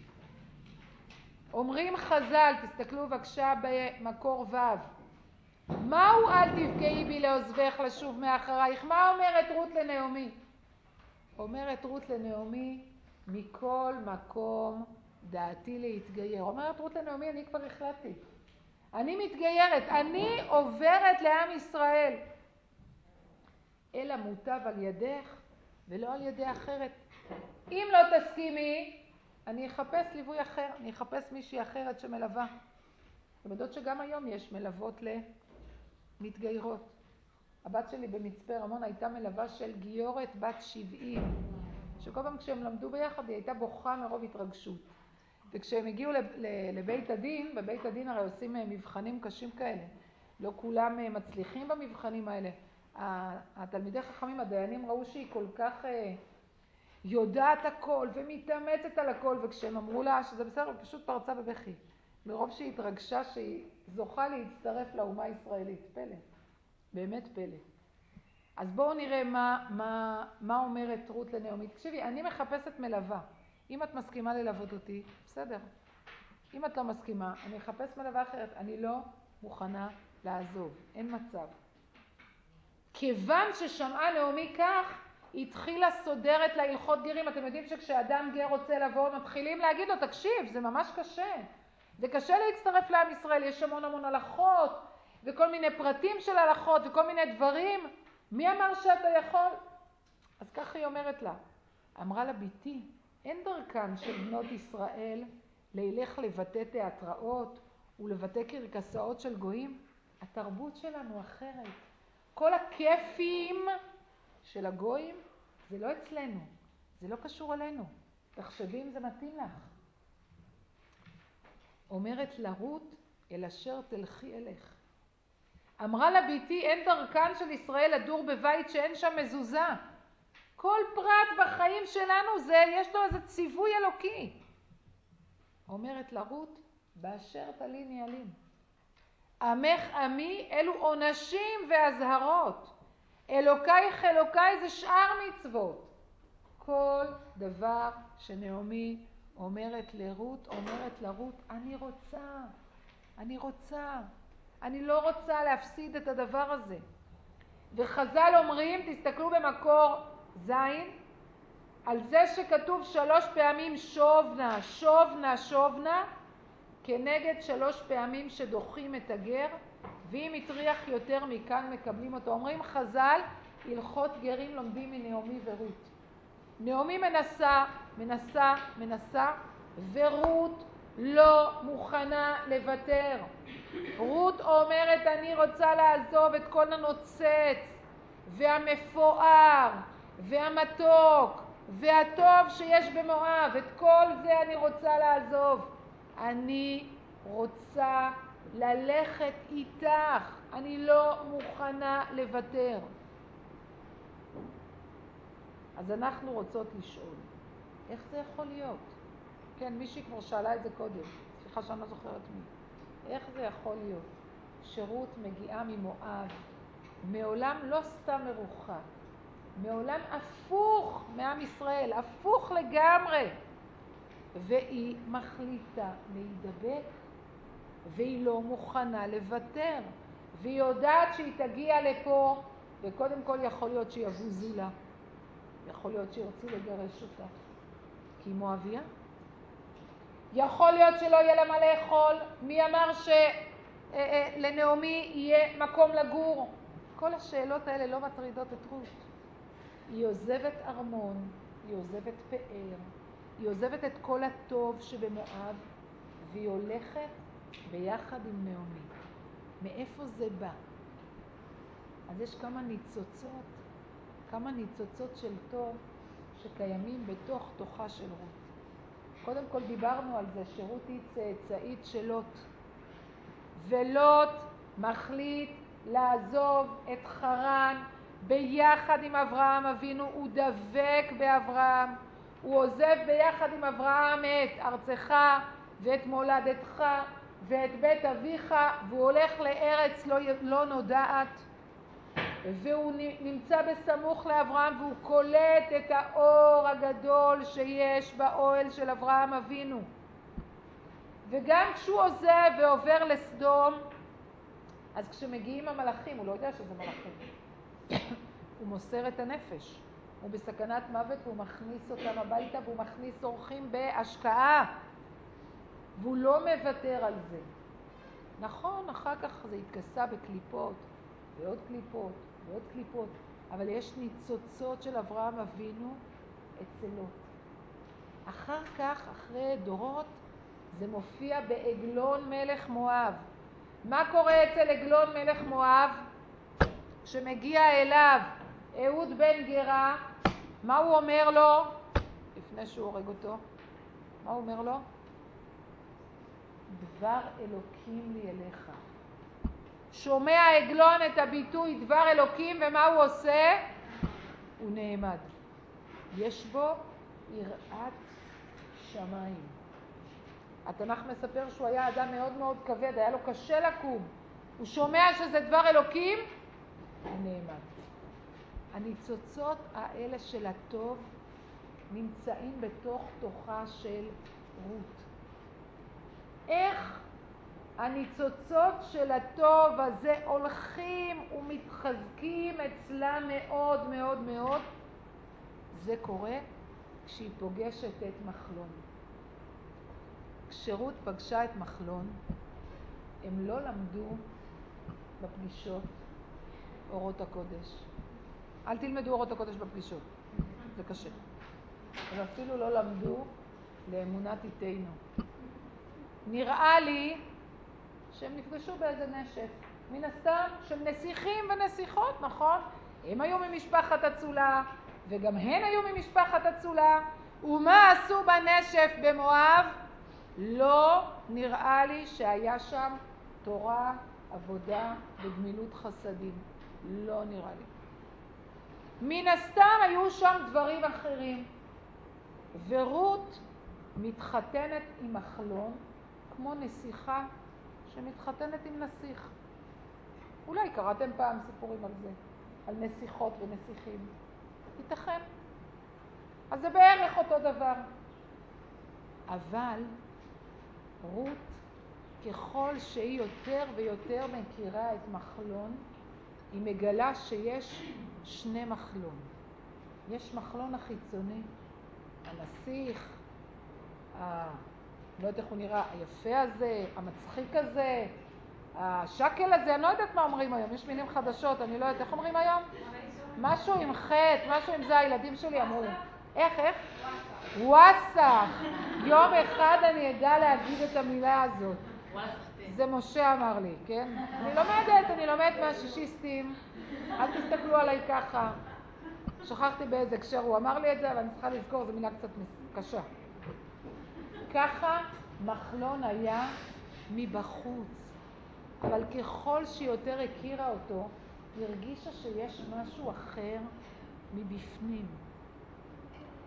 אומרים חז"ל, תסתכלו בבקשה במקור ו', מהו אל תפגעי בי לעוזבך לשוב מאחרייך? מה אומרת רות לנעמי? אומרת רות לנעמי, מכל מקום דעתי להתגייר. אומרת רות לנעמי, אני כבר החלטתי. אני מתגיירת, אני עוברת לעם ישראל. אלא מוטב על ידך ולא על ידי אחרת. אם לא תסכימי, אני אחפש ליווי אחר, אני אחפש מישהי אחרת שמלווה. אתם יודעות שגם היום יש מלוות למתגיירות. הבת שלי במצפה רמון הייתה מלווה של גיורת בת 70, שכל פעם כשהם למדו ביחד היא הייתה בוכה מרוב התרגשות. וכשהם הגיעו לבית הדין, בבית הדין הרי עושים מבחנים קשים כאלה. לא כולם מצליחים במבחנים האלה. התלמידי חכמים, הדיינים, ראו שהיא כל כך יודעת הכל ומתאמצת על הכל, וכשהם אמרו לה שזה בסדר, היא פשוט פרצה בבכי. מרוב שהיא התרגשה שהיא זוכה להצטרף לאומה הישראלית. פלא. באמת פלא. אז בואו נראה מה אומרת רות לנעמי. תקשיבי, אני מחפשת מלווה. אם את מסכימה ללוות אותי, בסדר. אם את לא מסכימה, אני אחפש מלווה אחרת. אני לא מוכנה לעזוב. אין מצב. כיוון ששמעה נעמי כך, היא התחילה סודרת להלכות גרים. אתם יודעים שכשאדם גר רוצה לבוא, מתחילים להגיד לו, תקשיב, זה ממש קשה. זה קשה להצטרף לעם ישראל, יש המון הלכות, וכל מיני פרטים של הלכות, וכל מיני דברים. מי אמר שאתה יכול? אז ככה היא אומרת לה. אמרה לה, ביתי, אין דרכן של בנות ישראל לילך לבטא תיאטראות ולבטא קרקסאות של גויים. התרבות שלנו אחרת. כל הכיפים של הגויים זה לא אצלנו, זה לא קשור אלינו. תחשבי אם זה מתאים לך. אומרת לרות, אל אשר תלכי אלך. אמרה לה, ביתי, אין דרכן של ישראל לדור בבית שאין שם מזוזה. כל פרט בחיים שלנו יש לו איזה ציווי אלוקי. אומרת לרות, באשר תליני אלין. עמך עמי אלו עונשים והזהרות. אלוקייך אלוקיי זה שאר מצוות. כל דבר שנעמי אומרת לרות, אני לא רוצה להפסיד את הדבר הזה. וחז"ל אומרים, תסתכלו במקור זין, על זה שכתוב 3 פעמים שובנה, כנגד 3 פעמים שדוחים את הגר, ואם יטריח יותר מכאן מקבלים אותו. אומרים חז"ל, הלכות גרים לומדים מנעמי ורות. נעמי מנסה, ורות לא מוכנה לוותר. רות אומרת, אני רוצה לעזוב את כל הנוצץ והמפואר והמתוק והטוב שיש במואב, את כל זה אני רוצה לעזוב. אני רוצה ללכת איתך, אני לא מוכנה לוותר. אז אנחנו רוצות לשאול, איך זה יכול להיות? כן, מישהי כבר שאלה את זה קודם, סליחה שאני לא זוכרת מי. איך זה יכול להיות? שרות מגיעה ממואב, מעולם לא סתם מרוחק, מעולם הפוך מעם ישראל, הפוך לגמרי. והיא מחליטה להידבק, והיא לא מוכנה לוותר. והיא יודעת שהיא תגיע לפה, וקודם כל יכול להיות שיבוזו לה. יכול להיות שירצו לגרש אותה. כי היא מואביה. יכול להיות שלא יהיה לה מה לאכול. מי אמר שלנעמי יהיה מקום לגור? כל השאלות האלה לא מטרידות את רות. היא עוזבת ארמון, היא עוזבת פאר, היא עוזבת את כל הטוב שבמואב, והיא הולכת ביחד עם נעמי. מאיפה זה בא? אז יש כמה ניצוצות של טוב שקיימים בתוך תוכה של רות. קודם כל דיברנו על זה שרות היא צאצאית של לוט, ולוט מחליט לעזוב את חרן ביחד עם אברהם אבינו. הוא דבק באברהם, הוא עוזב ביחד עם אברהם את ארצך ואת מולדתך ואת בית אביך, והוא הולך לארץ לא נודעת, והוא נמצא בסמוך לאברהם, והוא קולט את האור הגדול שיש באוהל של אברהם אבינו. וגם כשהוא עוזב ועובר לסדום, אז כשמגיעים המלאכים, הוא לא יודע שזה מלאכים, הוא מוסר את הנפש, הוא בסכנת מוות, והוא מכניס אותם הביתה, והוא מכניס אורחים בהשקעה, והוא לא מוותר על זה. נכון, אחר כך זה התכסה בקליפות, ועוד קליפות, ועוד קליפות, אבל יש ניצוצות של אברהם אבינו אצל לוט. אחר כך, אחרי דורות, זה מופיע בעגלון מלך מואב. מה קורה אצל עגלון מלך מואב? כשמגיע אליו אהוד בן גרה, מה הוא אומר לו? לפני שהוא הורג אותו, מה הוא אומר לו? דבר אלוקים לי אליך. שומע עגלון את הביטוי דבר אלוקים, ומה הוא עושה? הוא נעמד. יש בו יראת שמיים. התנ"ך מספר שהוא היה אדם מאוד מאוד כבד, היה לו קשה לקום. הוא שומע שזה דבר אלוקים, הוא נעמד. הניצוצות האלה של הטוב נמצאים בתוך תוכה של רות. איך הניצוצות של הטוב הזה הולכים ומתחזקים אצלה מאוד מאוד מאוד? זה קורה כשהיא פוגשת את מחלון. כשרות פגשה את מחלון, הם לא למדו בפגישות אורות הקודש. אל תלמדו אורות הקודש בפגישות, זה קשה. הם אפילו לא למדו לאמונת איתנו. נראה לי שהם נפגשו באיזה נשף, מן הסתם של נסיכים ונסיכות, נכון? הם היו ממשפחת אצולה, וגם הן היו ממשפחת אצולה. ומה עשו בנשף במואב? לא נראה לי שהיה שם תורה, עבודה וגמילות חסדים. לא נראה לי. מן הסתם היו שם דברים אחרים. ורות מתחתנת עם מחלון כמו נסיכה שמתחתנת עם נסיך. אולי קראתם פעם סיפורים על זה, על נסיכות ונסיכים. ייתכן. אז זה בערך אותו דבר. אבל רות, ככל שהיא יותר ויותר מכירה את מחלון, היא מגלה שיש שני מחלון. יש מחלון החיצוני, הנסיך, לא יודעת איך הוא נראה, היפה הזה, המצחיק הזה, השקל הזה, אני לא יודעת מה אומרים היום, יש מילים חדשות, אני לא יודעת איך אומרים היום? משהו עם חטא, משהו עם זה, הילדים שלי אמרו. איך? וואסך. יום אחד אני אדע להגיד את המילה הזאת. זה משה אמר לי, כן? אני לומדת מהשישיסטים, אל תסתכלו עליי ככה. שכחתי באיזה הקשר הוא אמר לי את זה, אבל אני צריכה לזכור, זו מילה קצת קשה. ככה מחלון היה מבחוץ, אבל ככל שיותר הכירה אותו, הרגישה שיש משהו אחר מבפנים.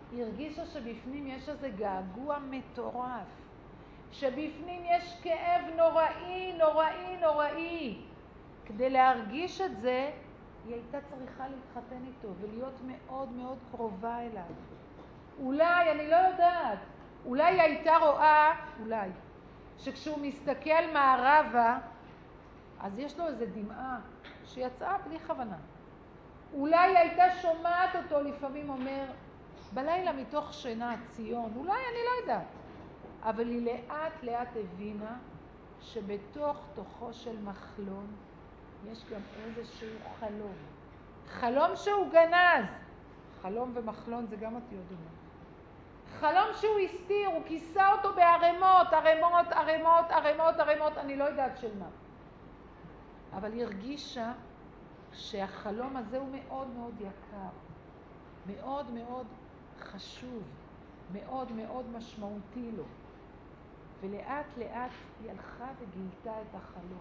היא הרגישה שבפנים יש איזה געגוע מטורף, שבפנים יש כאב נוראי, נוראי, נוראי. כדי להרגיש את זה, היא הייתה צריכה להתחתן איתו ולהיות מאוד מאוד קרובה אליו. אולי, אני לא יודעת, אולי היא הייתה רואה, אולי, שכשהוא מסתכל מערבה, אז יש לו איזה דמעה שיצאה בלי כוונה. אולי היא הייתה שומעת אותו לפעמים אומר, בלילה מתוך שינה ציון, אולי, אני לא יודעת. אבל היא לאט לאט הבינה שבתוך תוכו של מחלון יש גם איזשהו חלום. חלום שהוא גנז. חלום ומחלון זה גם אותיות דומות. חלום שהוא הסתיר, הוא כיסה אותו בערימות, ערימות, ערימות, ערימות, ערימות, אני לא יודעת של מה. אבל היא הרגישה שהחלום הזה הוא מאוד מאוד יקר, מאוד מאוד חשוב, מאוד מאוד משמעותי לו. ולאט לאט היא הלכה וגילתה את החלום.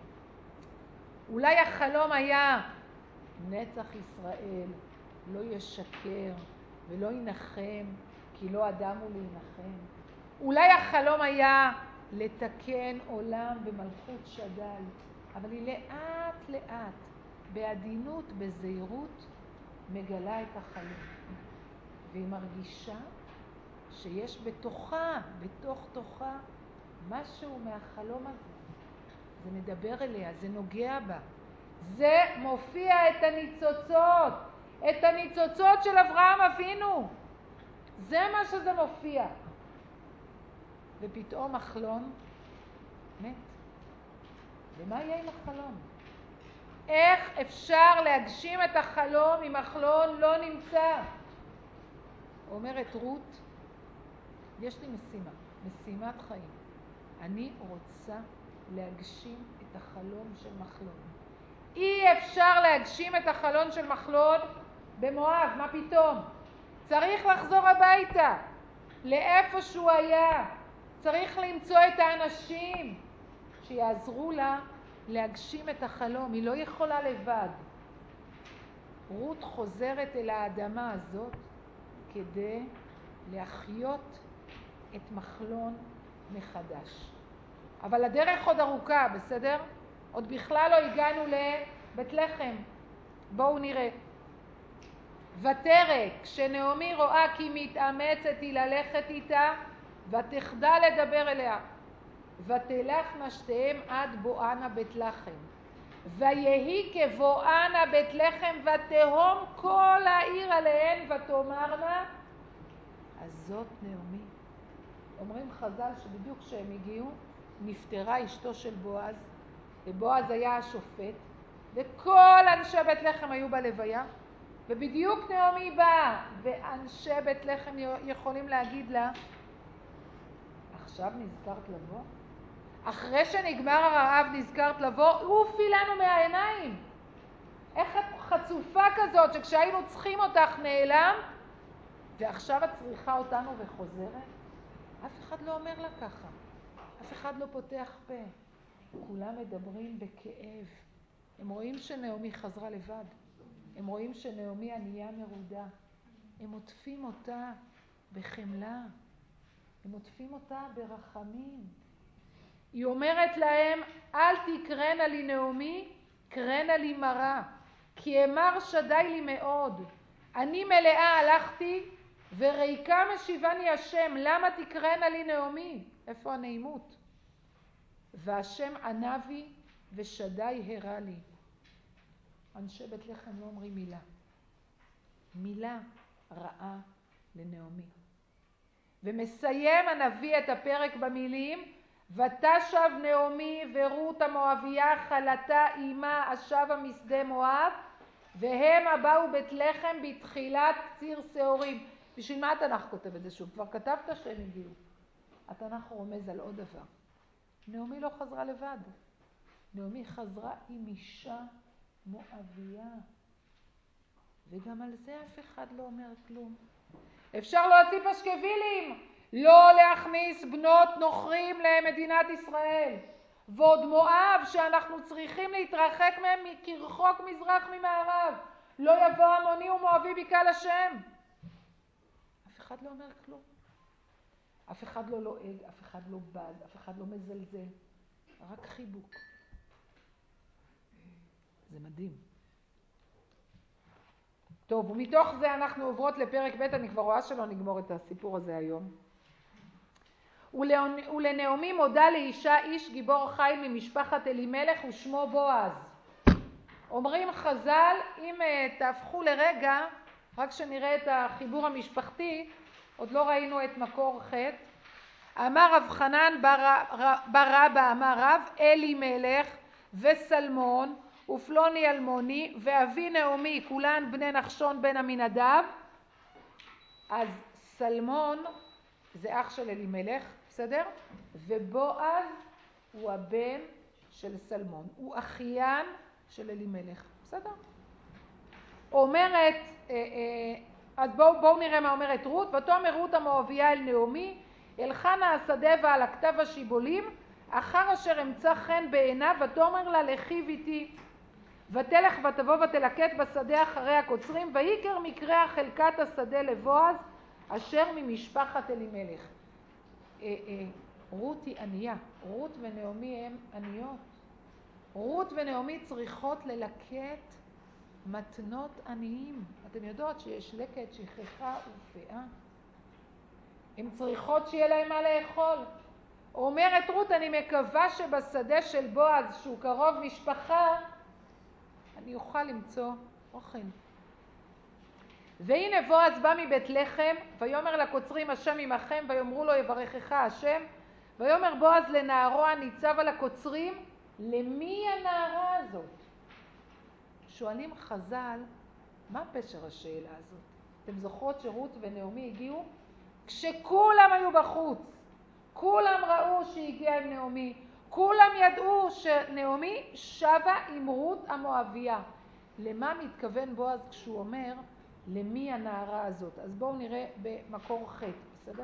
אולי החלום היה נצח ישראל לא ישקר ולא ינחם, כי לא אדם הוא להנחם. אולי החלום היה לתקן עולם במלכות שדי, אבל היא לאט לאט, בעדינות, בזהירות, מגלה את החלום. והיא מרגישה שיש בתוכה, בתוך תוכה, משהו מהחלום הזה. זה מדבר אליה, זה נוגע בה. זה מופיע את הניצוצות, את הניצוצות של אברהם אבינו. זה מה שזה מופיע. ופתאום מחלון מת. ומה יהיה עם החלום? איך אפשר להגשים את החלום אם מחלון לא נמצא? אומרת רות, יש לי משימה, משימת חיים. אני רוצה להגשים את החלום של מחלון. אי אפשר להגשים את החלום של מחלון במואב, מה פתאום? צריך לחזור הביתה, לאיפה שהוא היה. צריך למצוא את האנשים שיעזרו לה להגשים את החלום. היא לא יכולה לבד. רות חוזרת אל האדמה הזאת כדי להחיות את מחלון מחדש. אבל הדרך עוד ארוכה, בסדר? עוד בכלל לא הגענו לבית לחם. בואו נראה. ותרא, כשנעמי רואה כי מתאמצת היא ללכת איתה, ותחדל לדבר אליה. ותלכנה שתיהם עד בואנה בית לחם. ויהי כבואנה בית לחם ותהום כל העיר עליהן ותאמרנה, אז זאת נעמי. אומרים חז"ל שבדיוק כשהם הגיעו, נפטרה אשתו של בועז, ובועז היה השופט, וכל אנשי בית לחם היו בלוויה, ובדיוק נעמי באה, ואנשי בית לחם יכולים להגיד לה, עכשיו נזכרת לבוא? אחרי שנגמר הרעב נזכרת לבוא? עופי לנו מהעיניים. איך את חצופה כזאת שכשהיינו צריכים אותך נעלם, ועכשיו את צריכה אותנו וחוזרת? אף אחד לא אומר לה ככה. אף אחד לא פותח פה. כולם מדברים בכאב. הם רואים שנעמי חזרה לבד. הם רואים שנעמי ענייה מרודה. הם עוטפים אותה בחמלה. הם עוטפים אותה ברחמים. היא אומרת להם, אל תקרנה לי נעמי, קרנה לי מרה, כי אמר שדי לי מאוד. אני מלאה הלכתי, וריקה משיבני השם, למה תקרנה לי נעמי? איפה הנעימות? והשם ענה בי, ושדי הרע לי. אנשי בית לחם לא אומרים מילה. מילה רעה לנעמי. ומסיים הנביא את הפרק במילים, ותשב נעמי ורות המואביה חלתה אימה השבה משדה מואב, והם הבאו בית לחם בתחילת קציר שעורים. בשביל מה התנ"ך כותב את זה שוב? כבר כתבת שהם הגיעו. התנ"ך רומז על עוד דבר. נעמי לא חזרה לבד. נעמי חזרה עם אישה מואביה. וגם על זה אף אחד לא אומר כלום. אפשר להוציא פשקווילים, לא להכניס בנות נוכרים למדינת ישראל. ועוד מואב שאנחנו צריכים להתרחק מהם כרחוק מזרח ממערב. לא יבוא עמוני ומואבי בקהל השם. אחד לא אומר כלום. אף אחד לא לועג, אף אחד לא בז, אף אחד לא מזלזל. רק חיבוק. זה מדהים. טוב, ומתוך זה אנחנו עוברות לפרק ב', אני כבר רואה שלא נגמור את הסיפור הזה היום. ולנעמי מודה לאישה איש גיבור חיל ממשפחת אלימלך ושמו בועז. אומרים חז"ל, אם תהפכו לרגע, רק שנראה את החיבור המשפחתי, עוד לא ראינו את מקור ח'. אמר רב חנן בר רבא אמר רב אלימלך וסלמון ופלוני אלמוני ואבי נעמי כולן בני נחשון בן עמינדב. אז סלמון זה אח של אלימלך, בסדר? ובועז הוא הבן של סלמון, הוא אחיין של אלימלך, בסדר? אומרת, אז בואו נראה מה אומרת רות. ותאמר רות המואביה אל נעמי, אלכה נא השדה ועל הכתב השיבולים, אחר אשר אמצא חן בעיניו, ותאמר לה לכי ביתי. ותלך ותבוא ותלקט בשדה אחרי הקוצרים, ויקר מקרא חלקת השדה לבועז, אשר ממשפחת אלימלך. רות היא ענייה, רות ונעמי הם עניות. רות ונעמי צריכות ללקט מתנות עניים. אתם יודעות שיש לקט, שכחה ופאה. הן צריכות שיהיה להם מה לאכול. אומרת רות, אני מקווה שבשדה של בועז, שהוא קרוב משפחה, אני אוכל למצוא אוכל. והנה בועז בא מבית לחם, ויאמר לקוצרים השם עמכם, ויאמרו לו יברכך השם. ויאמר בועז לנערו הניצב על הקוצרים, למי הנערה הזאת? שואלים חז"ל, מה פשר השאלה הזאת? אתם זוכרות שרות ונעמי הגיעו? כשכולם היו בחוץ, כולם ראו שהגיעה עם נעמי, כולם ידעו שנעמי שבה עם רות המואביה. למה מתכוון בועז כשהוא אומר למי הנערה הזאת? אז בואו נראה במקור ח', בסדר?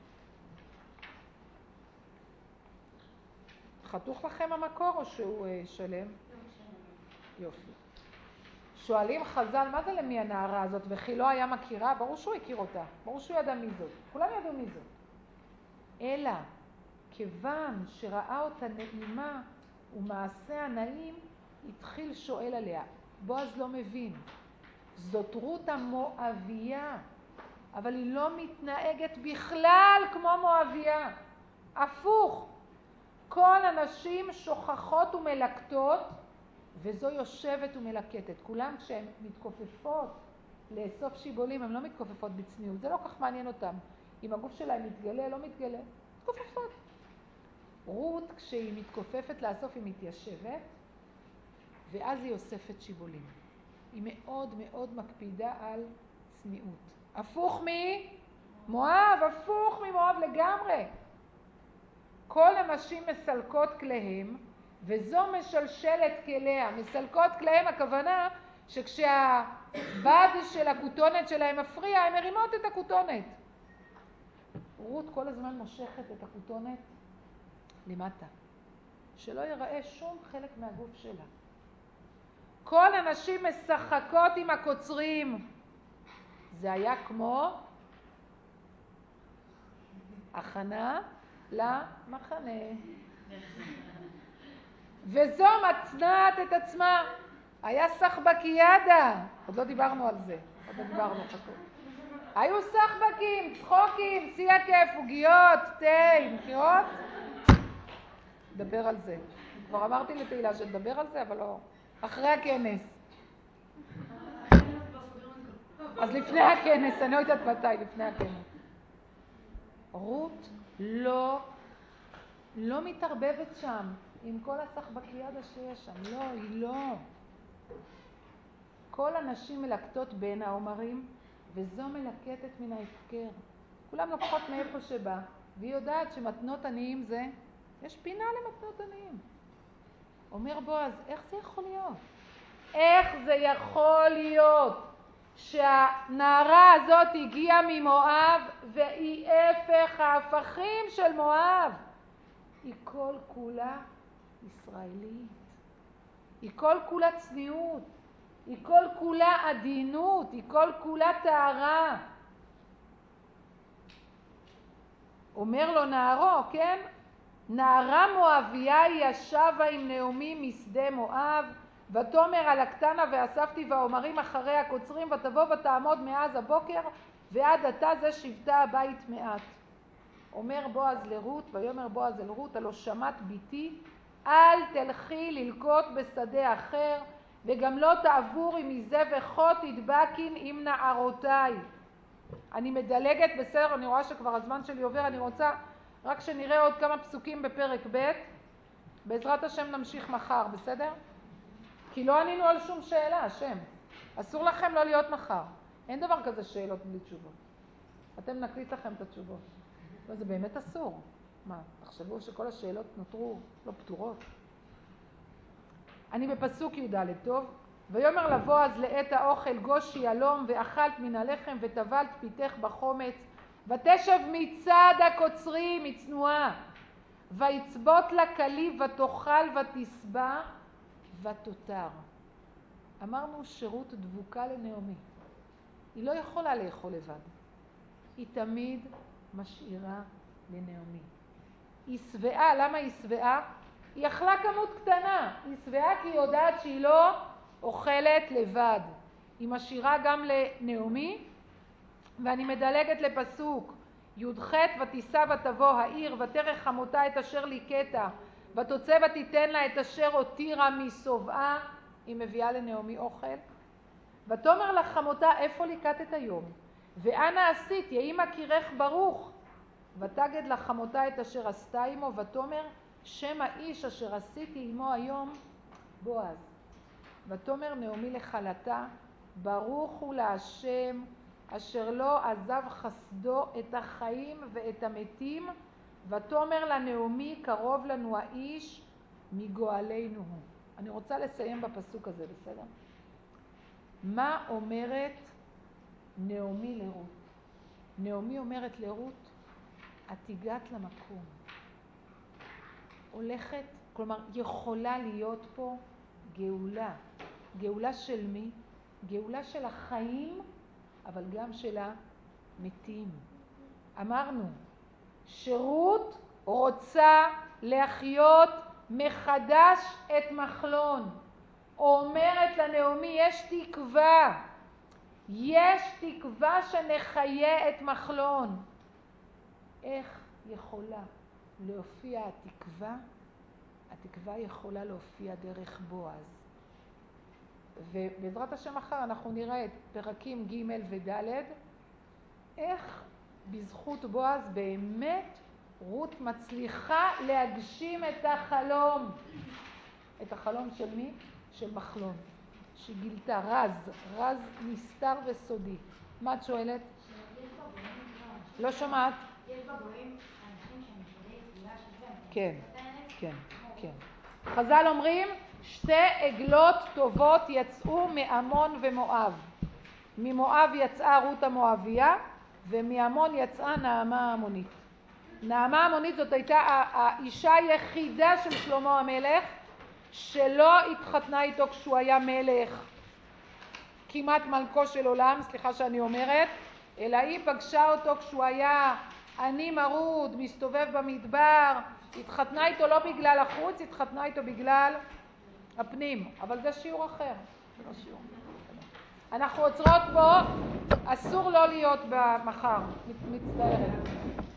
חתוך לכם המקור או שהוא שלם? יופי. שואלים חז"ל, מה זה למי הנערה הזאת? וכי לא היה מכירה? ברור שהוא הכיר אותה, ברור שהוא ידע מי זאת, כולם ידעו מי זאת. אלא, כיוון שראה אותה נעימה ומעשה הנעים, התחיל שואל עליה. בועז לא מבין. זאת רות המואביה, אבל היא לא מתנהגת בכלל כמו מואביה. הפוך. כל הנשים שוכחות ומלקטות, וזו יושבת ומלקטת. כולם כשהן מתכופפות לאסוף שיבולים, הן לא מתכופפות בצניעות. זה לא כך מעניין אותם. אם הגוף שלהם מתגלה, לא מתגלה. מתכופפות. רות, כשהיא מתכופפת לאסוף, היא מתיישבת, ואז היא אוספת שיבולים. היא מאוד מאוד מקפידה על צניעות. הפוך ממואב, הפוך ממואב לגמרי. כל הנשים מסלקות כליהם, וזו משלשלת כליה. מסלקות כליהם, הכוונה שכשהבד של הכותונת שלהם מפריע, הן מרימות את הכותונת. רות כל הזמן מושכת את הכותונת למטה, שלא ייראה שום חלק מהגוף שלה. כל הנשים משחקות עם הקוצרים. זה היה כמו הכנה למחנה. וזו מצנעת את עצמה. היה סחבקיאדה. עוד לא דיברנו על זה. היו סחבקים, צחוקים, שיא הכיף, עוגיות, תה, מכירות. דבר על זה. כבר אמרתי לתהילה שתדבר על זה, אבל לא. אחרי הכנס. אז לפני הכנס, אני לא יודעת מתי, לפני הכנס. רות לא מתערבבת שם עם כל הסחבקיאדה שיש שם. לא, היא לא. כל הנשים מלקטות בין העומרים, וזו מלקטת מן ההפקר. כולם לוקחות מאיפה שבא, והיא יודעת שמתנות עניים זה, יש פינה למתנות עניים. אומר בועז, איך זה יכול להיות? איך זה יכול להיות שהנערה הזאת הגיעה ממואב והיא הפך ההפכים של מואב? היא כל כולה ישראלית. היא כל כולה צניעות. היא כל כולה עדינות. היא כל כולה טהרה. אומר לו נערו, כן? נערה מואביה ישבה עם נעמי משדה מואב, ותאמר על הקטנה ואספתי והאומרים אחרי הקוצרים, ותבוא ותעמוד מאז הבוקר ועד עתה זה שבתה הבית מעט. אומר בועז לרות, ויאמר בועז אל רות, הלא שמעת ביתי, אל תלכי ללקוט בשדה אחר, וגם לא תעבורי מזה וכה תדבקין עם נערותיי. אני מדלגת, בסדר, אני רואה שכבר הזמן שלי עובר, אני רוצה רק שנראה עוד כמה פסוקים בפרק ב', בעזרת השם נמשיך מחר, בסדר? כי לא ענינו על שום שאלה, השם. אסור לכם לא להיות מחר. אין דבר כזה שאלות בלי תשובות. אתם נקליט לכם את התשובות. זה באמת אסור. מה, תחשבו שכל השאלות נותרו לא פתורות? אני בפסוק י"ד, טוב? ויאמר לבועז לעת האוכל גושי יהלום ואכלת מן הלחם וטבלת פיתך בחומץ ותשב מצד הקוצרים מצנועה ויצבות לה כלי ותאכל ותשבע ותותר. אמרנו שרות דבוקה לנעמי. היא לא יכולה לאכול לבד. היא תמיד משאירה לנעמי. היא שבעה, למה היא שבעה? היא אכלה כמות קטנה. היא שבעה כי היא יודעת שהיא לא אוכלת לבד. היא משאירה גם לנעמי, ואני מדלגת לפסוק י"ח, ותישא ותבוא העיר ותרך חמותה את אשר ליקטה ותוצא ותיתן לה את אשר הותירה משובעה. היא מביאה לנעמי אוכל. ותאמר לה חמותה, איפה ליקטת היום? ואנה עשית? יהי מכירך ברוך. ותגד לה חמותה את אשר עשתה עמו, ותאמר שם האיש אשר עשיתי עמו היום בועז. ותאמר נעמי לכלתה, ברוך הוא להשם אשר לא עזב חסדו את החיים ואת המתים. ותאמר לנעמי, קרוב לנו האיש מגואלנו הוא. אני רוצה לסיים בפסוק הזה, בסדר? מה אומרת נעמי לרות? נעמי אומרת לרות, את הגעת למקום. הולכת, כלומר יכולה להיות פה גאולה. גאולה של מי? גאולה של החיים, אבל גם של המתים. אמרנו, שרות רוצה להחיות מחדש את מחלון. אומרת לנעמי, יש תקווה. יש תקווה שנחיה את מחלון. איך יכולה להופיע התקווה? התקווה יכולה להופיע דרך בועז. ובעזרת השם מחר אנחנו נראה את פרקים ג' וד', איך בזכות בועז באמת רות מצליחה להגשים את החלום. את החלום של מי? של מחלון. שגילתה רז נסתר וסודי. מה את שואלת? לא שומעת? יש בגויים אנשים שהם משודעי תפילה שזה? כן, כן, כן. חז"ל אומרים, שתי עגלות טובות יצאו מעמון ומואב. ממואב יצאה רות המואביה, ומעמון יצאה נעמה העמונית. נעמה העמונית זאת הייתה האישה היחידה של שלמה המלך, שלא התחתנה איתו כשהוא היה מלך, כמעט מלכו של עולם, סליחה שאני אומרת, אלא היא פגשה אותו כשהוא היה עני מרוד, מסתובב במדבר, התחתנה איתו לא בגלל החוץ, התחתנה איתו בגלל הפנים, אבל זה שיעור אחר. זה לא שיעור. אנחנו עוצרות פה, אסור לא להיות במחר, מצטערת.